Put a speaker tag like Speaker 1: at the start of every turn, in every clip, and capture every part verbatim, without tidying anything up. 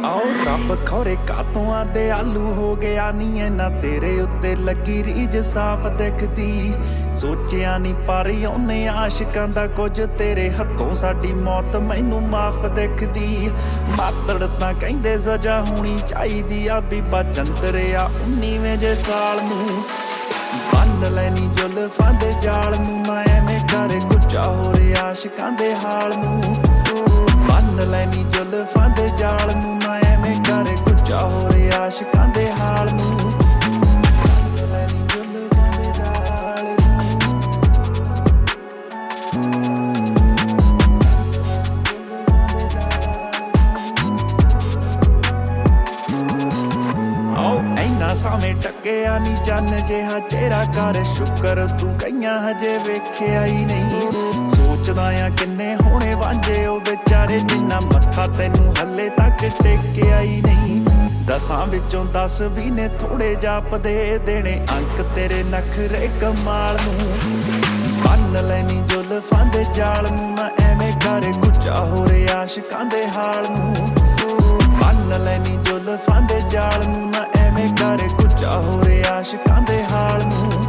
Speaker 1: आओ रब खौरे कातों आदे आलू हो गया नी इन्ना तेरे उत्ते लगी रीज साफ दिखदी। सोचिया नी पर औने आशिकां दा कुछ तेरे हत्थों साडी मौत मैनू माफ दिखदी। मातड़ तां कहिंदे सजा होनी चाहीदी आ बीबा चंद्रिया उन्नीवें जे साल नूं बन लैनी जुल्फां दे जाल नूं। ना एवें कर गुज्जा हो रे आशिकां दे हाल नूं बन लैनी जुल्फां दे जाल नूं। ना एवें कर गुज्जा हो रे आशिकां दे हाल नूं बन लैनी जुल्फां दे जाल नूं। ऐना सावें टक्किया नी चन्न जिहा चेहरा कर शुकर तू कईयां हजे वेखिया ही नहीं। सोचदा आ किन्ने होने वांझे ओ बेचारे जिन्ना मत्था तैनू हले तक टेकिया ही नहीं। दसां विचों दस भी ने थोड़े जापदे देने अंक तेरे नखरे कमाल नूं बन लैनी जुल्फां दे जाल नूं। ना एवें कर गुज्जा हो रे आशिकां दे हाल नूं बन लैनी जुल्फां दे जाल नूं। ना एवें कर गुज्जा हो रे आशिकां दे हाल नूं।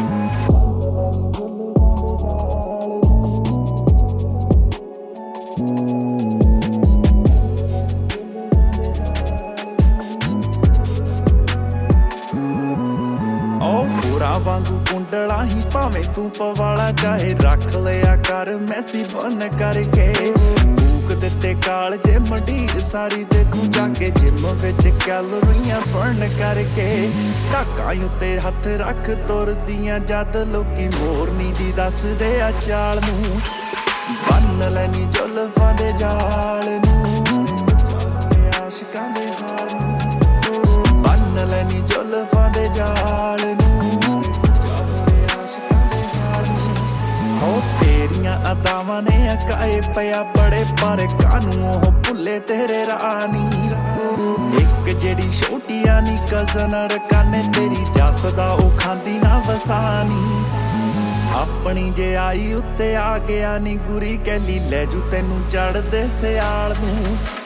Speaker 1: वांगू कुंडला ही भावें तू पवाला चाहे रख लिया कर मैसी बन करके। फूक दिते काल जे मंडीर सारी दे तू जाके जिम विच कैलोरियां बर्न करके। ढाकां उत्ते हथ रख तुरदियां जद लोकी मोरनी दी दसदे आ चाल नूं बन लैनी जुल्फां दे जाल नूं आशिकां दे हाल नूं बन लैनी जुल्फां दे जाल नूं। तेरियां अदावां ने अकाए पिया बड़े पर कानू ओह भुले तेरे रानी। एक जेड़ी छोटिया नी कजन रकाने तेरी जसदा ओ खांदी ना वसानी। अपनी जे आई उत्ते आ गया नी गुरी कैली लै जू तैनू चढ़दे सियाल नूं।